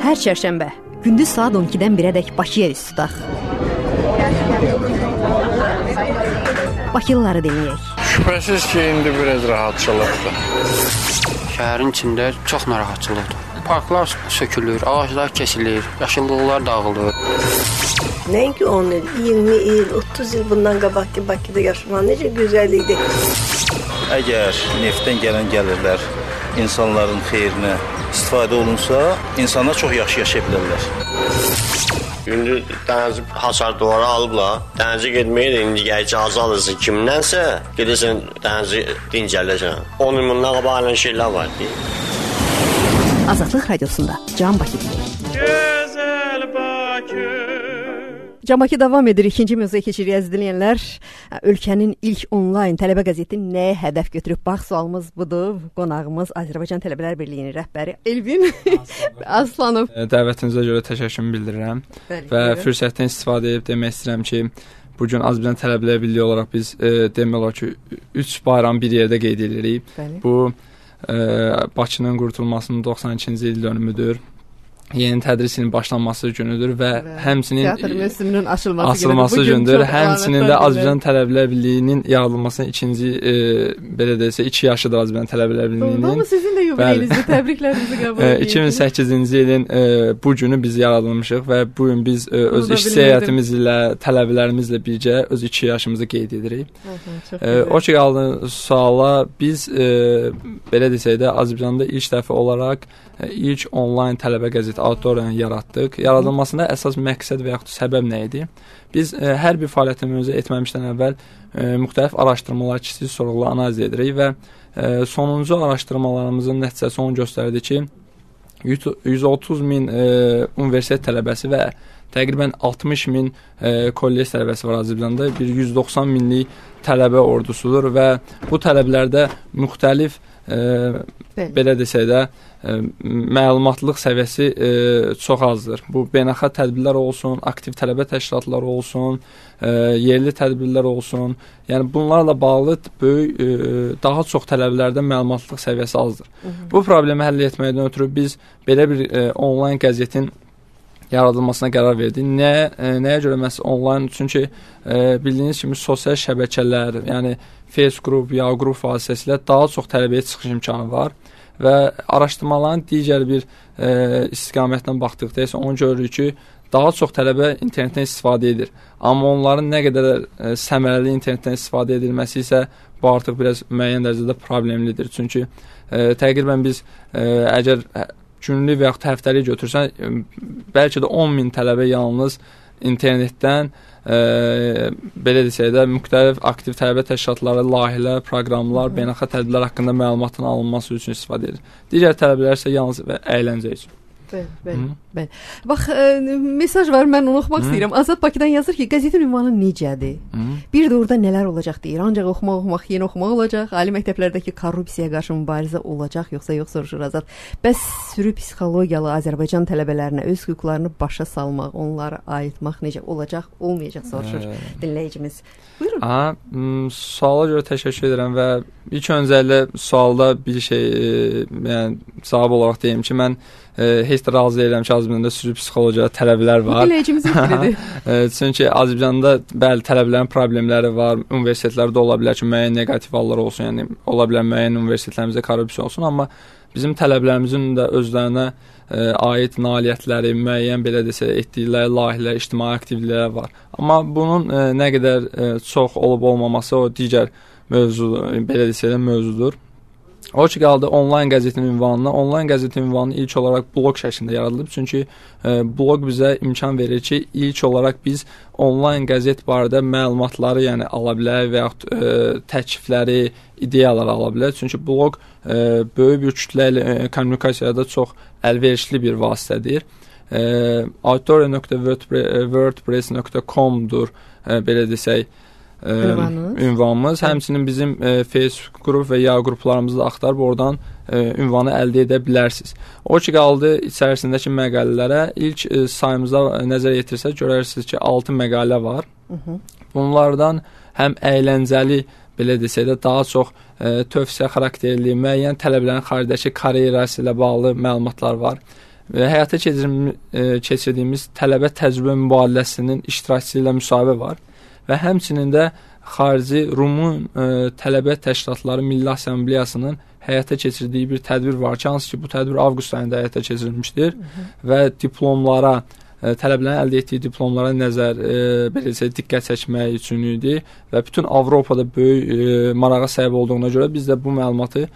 Hər çərşənbə gündüz saat 12-dən 1-ədək Bakıya üst tutaq. Bakılıları dinləyək. Şübhəsiz ki, indi biraz rahatçılıqdır. Şəhərin içində çox narahatçılıqdır. Parklar sökülür, ağaclar kesilir, yaşıllıqlar dağılır. Nəinki 10 il, 20 il, 30 il bundan qabaqki Bakıda yaşamaq necə gözəl idi. Əgər neftdən gələn gəlirlər insanların xeyrinə istifadə olunsa, insanlar çox yaxşı yaşaya bilərlər. İndi dənizi hasar duvara alıblar. Dənizi getməyə də indi icazə alırsın kimdənsə, gedirsən dənizi dincəlirsən. 10 il bundan qabaq olan şeylər var deyil. Azadlıq radiosunda Can Bakı deyək. Gözəl Bakı. Can Bakı davam edir. İkinci mövzuya keçirik əziz dinləyənlər. Ölkənin ilk onlayn tələbə qəzeti nəyə hədəf götürüb? Bax, sualımız budur. Qonağımız Azərbaycan Tələbələr Birliyinin rəhbəri Elvin Aslanov. Dəvətinizə görə təşəkkür bildirirəm. Və fürsətdən istifadə edib demək istəyirəm ki, bugün Azərbaycan Tələbələr Birliyi olaraq biz demək olar ki, 3 bayram bir yerdə qeyd edirik. Bu Bakının qurtulmasının 92-ci il dönümüdür. Yeni tədris ilinin başlanması günüdür və həmçinin teatr mövsümünün açılması gündür. Həmçinin də Azərbaycan Tələbələr Birliyinin yaradılmasının ikinci belə desə 2 yaşıdır Azərbaycan Tələbələr Birliyinin. Amma sizin də yubileyinizdir. Təbriklərinizi qəbul edirik. 2008-ci ilin bu günü biz yaradılmışıq və bu gün biz öz iş səyahətimiz ilə tələbələrimizlə birgə öz 2 yaşımızı qeyd edirik. O ki qaldı suala biz belə desək də Azərbaycanda ilk dəfə olaraq ilk onlayn tələbə qəzeti auditoriyanı yaratdıq. Yaradılmasında əsas məqsəd və yaxud səbəb nə idi? Biz hər bir fəaliyyətimizi etməmişdən əvvəl müxtəlif araşdırmalar, kiçik sorğular analiz edirik və sonuncu araşdırmalarımızın nəticəsi onu göstərdi ki, 130 min universitet tələbəsi və təqribən 60 min kollec tələbəsi var Azərbaycanda. Bir 190 minlik tələbə ordusudur və bu tələbələrdə müxtəlif belə desək də məlumatlıq səviyyəsi çox azdır. Bu beynəlxalq tədbirlər olsun, aktiv tələbə təşkilatları olsun, yerli tədbirlər olsun. Yəni bunlarla bağlı böyük daha çox tələbələrdə məlumatlıq səviyyəsi azdır. Bu problemi həll etməkdən ötürü biz belə bir onlayn qəzetin yaradılmasına qərar verdik. Nəyə görə məhz onlayn? Çünki bildiyiniz kimi sosial şəbəkələr, yəni Facebook, Yahoo qrup vasitəsilə daha çox tələbəyə çıxış imkanı var və araşdırmaların digər bir istiqamətdən baxdıqda isə onu görürük ki, daha çox tələbə internetdən istifadə edir. Amma onların nə qədər səmərəli internetdən istifadə edilməsi isə bu artıq biraz müəyyən dərəcədə problemlidir. Çünki təqribən biz əgər günlük və yaxud həftəlik götürsən, bəlkə də 10 min tələbə yalnız internetdən belə desək də müxtəlif aktiv tələbə təşkilatları, layihələr, proqramlar, beynəlxalq tədbirlər haqqında məlumatın alınması üçün istifadə edir. Digər tələbələr isə yalnız əyləncə üçün. Bəli. Bax, mesaj var, mən onu oxumaq istəyirəm. Azad Bakıdan yazır ki, qəzetin ünvanı necədir? Bir də orada nələr olacaq deyir. Ancaq oxumaq, yeni oxumaq olacaq. Ali məktəblərdəki korrupsiyaya qarşı mübarizə olacaq, yoxsa yox soruşur Azad. Bəs sürü psixologiyalı Azərbaycan tələbələrinə öz hüquqlarını başa salmaq, onlara ayıtmaq necə olacaq, olmayacaq soruşur dinləyicimiz. Buyurun. Suala görə təşəkkür edirəm və ilk öncəliklə sualda bir şey, yəni cavab olaraq deyim ki, mən heç də razı deyiləm ki, Azərbaycanda sürü psixologiya tələbələr var. Dinləyicimizin fikridir. Çünki Azərbaycanda bəli tələbələrin problemləri var. Universitetlərdə ola bilər ki, müəyyən neqativ hallar olsun, yəni ola bilər müəyyən universitetlərimizdə korrupsiya olsun, amma bizim tələbələrimizin də özlərinə aid nailiyyətləri, müəyyən belə desə etdikləri layihələr, ictimai aktivliklər var. Amma bunun nə qədər çox olub olmaması o digər mövzudur, belə desə də mövzudur. O ki qaldı onlayn qəzetin ünvanına. Onlayn qəzetin ünvanı ilk olaraq blog şəklində yaradılıb. Çünki blog bizə imkan verir ki, ilk olaraq biz onlayn qəzet barədə məlumatları yəni ala bilərik və yaxud təklifləri, ideyaları ala bilərik. Çünki blog böyük bir kütlə ilə kommunikasiyada çox əlverişli bir vasitədir. auditoriya.wordpress.com-dur belə desək ünvanımız. Həmçinin bizim Facebook qrup və Yahoo qruplarımızı da axtarıb oradan ünvanı əldə edə bilərsiniz. O ki qaldı içərisindəki məqalələrə ilk sayımıza nəzər yetirsək görərsiniz ki 6 məqalə var. Bunlardan həm əyləncəli belə desək də daha çox tövsiyə xarakterli, müəyyən tələbələrin xaricdəki karyerası ilə bağlı məlumatlar var. həyata keçirdiyimiz tələbə təcrübə mübadiləsinin iştirakçısı ilə müsahibə var və həmçinin də xarici Rumun tələbə təşkilatları Milli Assambleyasının həyata keçirdiyi bir tədbir var ki, hansı ki bu tədbir avqust ayında həyata keçirilmişdir və diplomlara, tələbələrin əldə etdiyi diplomlara diqqət çəkmək üçün idi və bütün Avropada böyük marağa səbəb olduğuna görə biz də bu məlumatı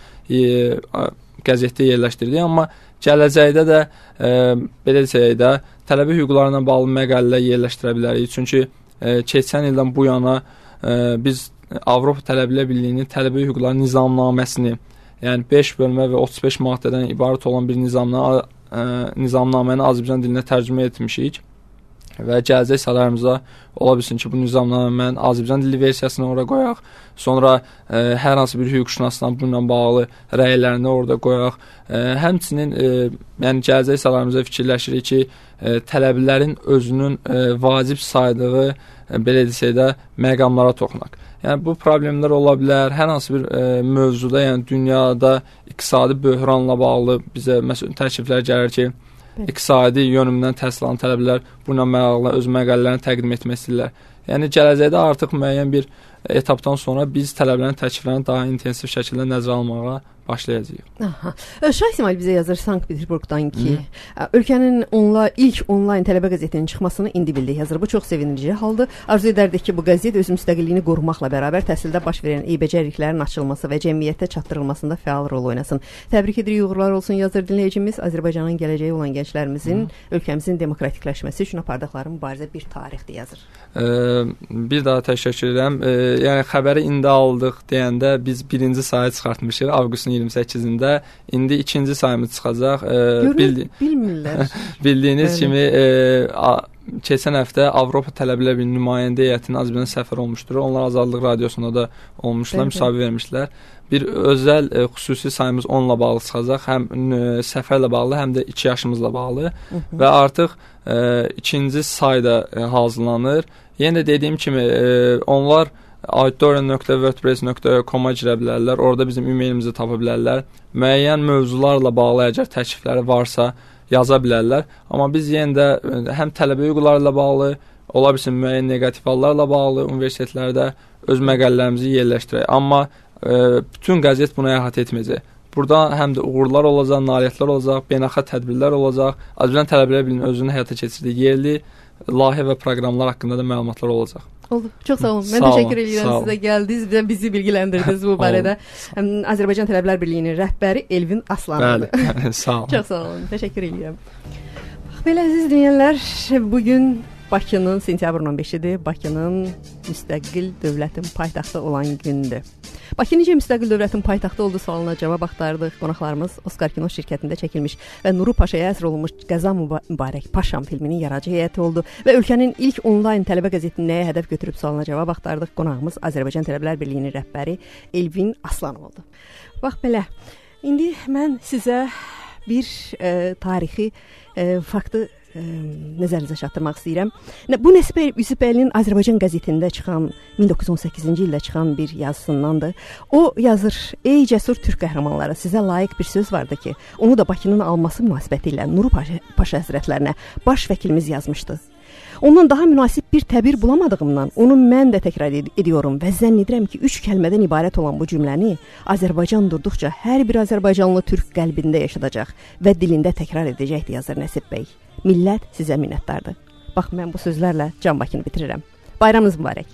qəzetdə yerləşdirdik, amma gələcəkdə də belə desək də tələbə hüquqlarına bağlı məqalələr yerləşdirə bilərik. Çünki keçən ildən bu yana biz Avropa Tələbələr Birliyinin tələbə hüquqları nizamnaməsini, yəni 5 bölmə və 35 maddədən ibarət olan bir nizamnaməni Azərbaycan dilinə tərcümə etmişik və gələcək salarımıza ola bilsin ki, bu nizamnamənin Azərbaycan dili versiyasını orada qoyaq, sonra hər hansı bir hüquqşünasla bununla bağlı rəylərini orada qoyaq. Həmçinin yəni gələcək salarımıza fikirləşirik ki, tələbələrin özünün vacib saydığı belə desək də məqamlara toxunaq. Yəni bu problemlər ola bilər. Hər hansı bir mövzuda, yəni dünyada iqtisadi böhranla bağlı bizə məsələn təkliflər gəlir ki, iqtisadi yönümdən təhsil alan tələbələr bununla bağlı öz məqalələrini təqdim etmək istəyirlər. Yəni gələcəkdə artıq müəyyən bir etapdan sonra biz tələbələrin təkliflərini daha intensiv şəkildə nəzərə almağa başlayacağıq. Aha. Şah İsmail bizə yazır Sankt-Peterburqdan ki, ölkənin ilk onlayn tələbə qəzetinin çıxmasını indi bildik yazır. Bu çox sevindirici haldır. Arzu edərdik ki, bu qəzet öz müstəqilliyini qorumaqla bərabər təhsildə baş verən eybəcərliklərin açılması və cəmiyyətdə çatdırılmasında fəal rol oynasın. Təbrik edirik, uğurlar olsun yazır dinləyicimiz. Azərbaycanın gələcəyi olan gənclərimizin ölkəmizin demokratikləşməsi üçün apardıqları mübarizə bir tarixdir yazır. Bir daha təşəkkür edirəm. Yəni xəbəri indi aldıq deyəndə biz birinci sayı çıxartmışıq avqustun 28-də. İndi ikinci sayımız çıxacaq. Bilmirlər. Bildiyiniz kimi keçən həftə Avropa Tələbələr Birliyinin nümayəndə heyətinin Azərbaycan səfəri olmuşdur. Onlar Azadlıq Radiosunda da olmuşlar, müsahibə vermişlər. Bir özəl xüsusi sayımız onunla bağlı çıxacaq. Həm səfərlə bağlı, həm də 2 yaşımızla bağlı və artıq ikinci say da hazırlanır. Yenə də dediyim kimi onlar auditorium.wordpress.com-a girə bilərlər. Orada bizim e-mailimizi tapa bilərlər. Müəyyən mövzularla bağlı əgər təklifləri varsa yaza bilərlər. Amma biz yenə də həm tələbə hüquqlarıyla bağlı, ola bilsin müəyyən neqativ hallarla bağlı universitetlərdə öz məqalələrimizi yerləşdirək. Amma bütün qəzet buna əhatə etməyəcək. Burada həm də uğurlar olacaq, nailiyyətlər olacaq, beynəlxalq tədbirlər olacaq. Azərbaycan Tələbələr Birliyinin özünün həyata keçirdiyi yerli layihə və proqramlar haqqında da məlumatlar olacaq. Oldu. Çox sağ olun. Mən təşəkkür edirəm sizə gəldiniz və bizi bilgilendirdiniz bu barədə. Azərbaycan Tələbələr Birliyinin rəhbəri Elvin Aslanov. Bəli, sağ olun. Çox sağ olun. Təşəkkür edirəm. Belə əziz dinləyənlər, bu gün Bakının sentyabrın 15-idir. Bakının müstəqil dövlətin paytaxtı olan gündür. Bakı necə müstəqil dövlətin paytaxtı oldu sualına cavab axtardıq. Qonaqlarımız Oskar Kino şirkətində çəkilmiş və Nuru Paşaya əsr olunmuş Qəza Mübarək Paşam filminin yaradıcı heyəti oldu və ölkənin ilk onlayn tələbə qəzetini nəyə hədəf götürüb sualına cavab axtardıq. Qonağımız Azərbaycan Tələbələr Birliyinin rəhbəri Elvin Aslanov oldu. Bax belə. İndi mən sizə bir tarixi faktı nəzərinizə çatdırmaq istəyirəm. Bu Nəsib Yusifbəyinin Azərbaycan qəzetində çıxan 1918-ci ildə çıxan bir yazısındandır. O yazır: "Ey cəsur türk qəhrəmanları, sizə layiq bir söz vardı ki, onu da Bakının alması münasibətilə Nuru Paşa həzrətlərinə baş vəkilimiz yazmışdı. Ondan daha münasib bir təbir bulamadığımdan onu mən də təkrar ediyorum və zənn edirəm ki, 3 kəlmədən ibarət olan bu cümləni Azərbaycan durduqca hər bir Azərbaycanlı türk qəlbində yaşadacaq və dilində təkrar edəcəkdir," yazır Nəsib bəy. Millət sizə minnətdardır. Bax, mən bu sözlərlə Can Bakını bitirirəm. Bayramınız mübarək.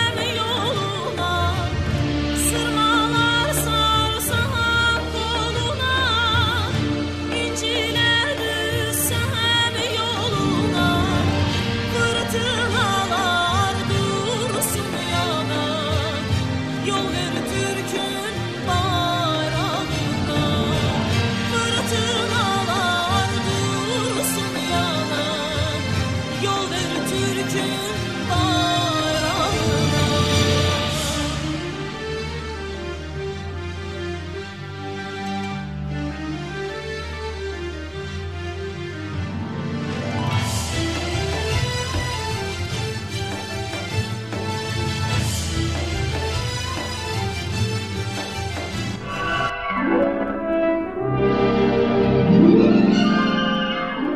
Sırmalar sarsan koluna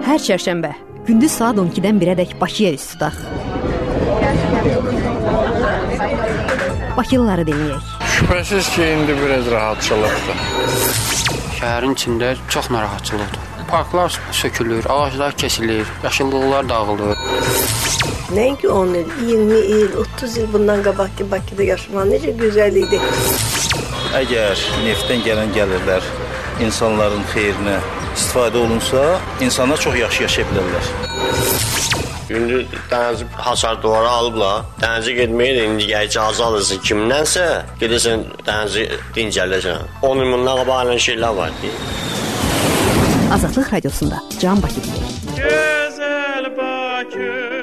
Hər çərşənbə gündüz saat 12-dən 1-ədək Bakıya üz tutaq. Bakılıları dinləyək. Şübhəsiz ki, indi biraz rahatçılıqdır. Şəhərin içində çox narahatçılıqdır. Parklar sökülür, ağaclar kəsilir, yaşıllıqlar dağılır. Nəinki 10 il, 20 il, 30 il bundan qabaq ki, Bakıda yaşamaq necə gözəl idi. Əgər neftdən gələn gəlirlər insanların xeyrinə istifadə olunsa, insanlar çox yaxşı yaşaya bilərlər. İndi dənizə hasar duvara alıblar. Dənizə getməyə indi icazə alırsın kimdənsə, gedirsən dənizə dincəlirsən. 10 il bundan qabaq şeylər var deyir. Azadlıq radiosunda Can Bakı deyir. Gözəl Bakı